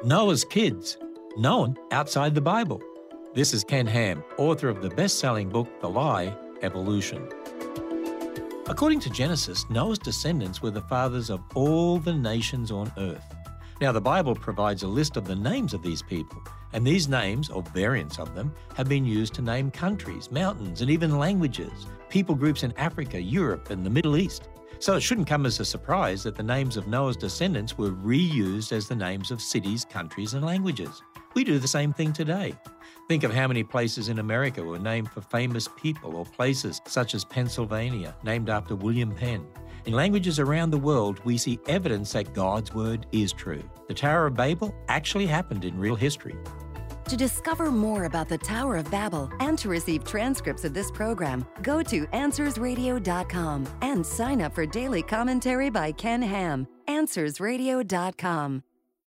Noah's kids, known outside the Bible. This is Ken Ham, author of the best-selling book, The Lie, Evolution. According to Genesis, Noah's descendants were the fathers of all the nations on earth. Now, the Bible provides a list of the names of these people, and these names, or variants of them, have been used to name countries, mountains, and even languages, people groups in Africa, Europe, and the Middle East. So it shouldn't come as a surprise that the names of Noah's descendants were reused as the names of cities, countries, and languages. We do the same thing today. Think of how many places in America were named for famous people, or places such as Pennsylvania, named after William Penn. In languages around the world, we see evidence that God's word is true. The Tower of Babel actually happened in real history. To discover more about the Tower of Babel and to receive transcripts of this program, go to AnswersRadio.com and sign up for daily commentary by Ken Ham. AnswersRadio.com.